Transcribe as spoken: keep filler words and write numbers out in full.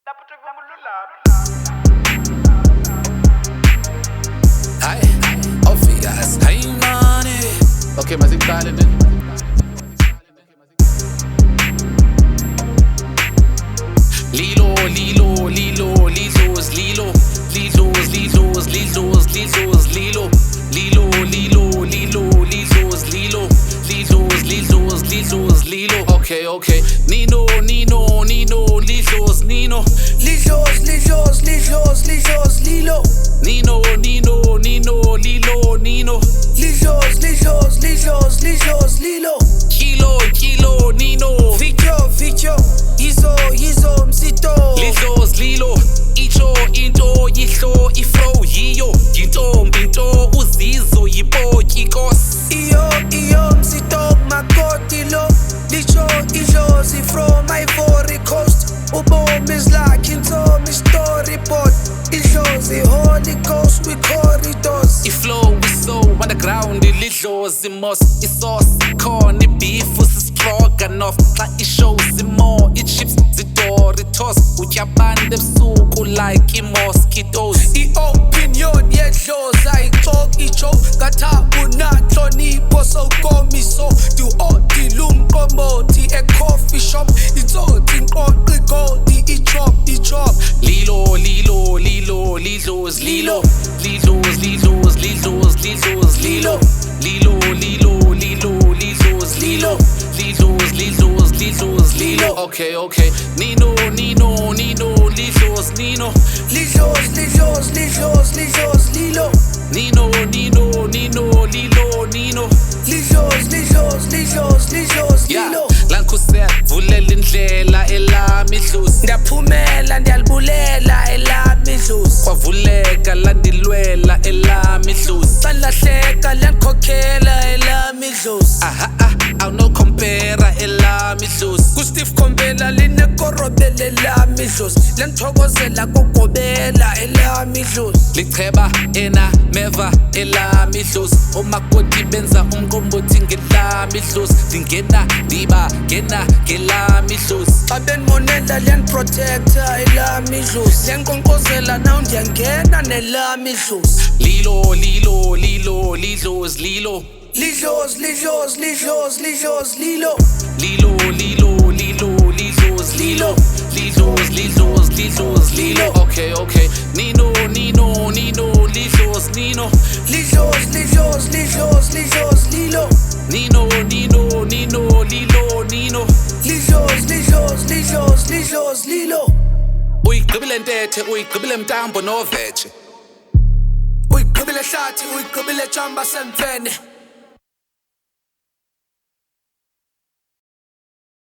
Hi, obvious, hi money. Okay, mas iqale nje. Lilo, Lilo, Lilo, Lilos, Lilo, Lilos, Lilos, Lilos, Lilos, Lilo, Lilo, Lilo, Lilo, Lilos, Lilo, Lilos, Lilos, Lilos, Lilo. Okay, okay. Nino, Nino, Nino, Lilos, Nino. Lilos, Lilos, Lilos, Lilos, Lilo. Nino, Nino, Nino, Lilo, Nino. Lilos, Lilos, Lilos, Lilos, Lilo. Kilo, Kilo, Nino. Vicchio, Vicchio, Yizo, Yizo, Msito. Lilos, Lilo. Icho, into, yihlo, ifro, yiyo. Yintombi, into, uzizo, yipotyi, kos. Iyo, iyo, Msito, makoti lo. Licho, Ijo, from Ivory Coast. Ubom is like into my storyboard. Ijo, Holy Ghost with corridors. Iflow is so underground, ilidlozi imos. Isos, corn, beef, stroganoff. Xa ishow zimo, ichips, zidoritos. Utyabande ebusuku like i-mosquitoes. I-opinion yedlozi ayixoki ijo. Ngathabu nantlonipho sowukomiso. Du-odi lumqombothi e-coffee shop. Itsotsi nqoqi igoldi i-chop, i-chop. Lilo, Lilo, Lilo, Lilos, Lilo. Lilos, Lilos, Lilos, Lilos, Lilo. Lilo, Lilo, Lilo, Lilos, Lilo. Lilos, Lilos, Lilos, Lilo. Okay, okay. Nino, Nino, Nino, Lilos, Nino. Lilos, Lilos, Lilos, Lilos, Lilo. Nino, Nino, Nino, Lilo, Nino. Lilos, Lilos, Lilos, Lilos, Lilo. Lankusel, vulela indlela elami idlozi. Ndiyaphumela ndiyalibulela elami idlozi. Kwavuleka landilwela elami idlozi. Sanlahleka liyandikhokhela elami idlozi. Aha, ah, awunokompera elami idlozi. KuSteve Komphela linekorobela elami idlozi. Liyandithokozela kokobela elami idlozi. Licheba ena meva elami idlozi. Omakoti benza umqombothi ngelami idlozi. Ndingena ndiba ngena ngelami idlozi. Xa bendimonela liyandiprotecta elami idlozi. Liyandinkqonkqozela naw ndiyangena nelami idlozi. Lilo, Lilo, Lilo, Lilos, Lilo. Lilos, Lilos, Lilos, Lilos, Lilo. Lilo, Lilo, Lilo, Lilos, Lilo. Lilos, Lilos, Lilos, Lilo. Okay, okay. Nino, Nino, Nino, Lilos, Nino. Lilos, Lilos, Lilos, Lilos, Lilo. Nino, Nino, Nino, Lilo, Nino. Lilos, Lilos, Lilos, Lilos, Lilo. Uyigqibile ntethe, uyigqibile mtambo noveche. Uyigqibile hlathi, uyigqibile jamba semfene.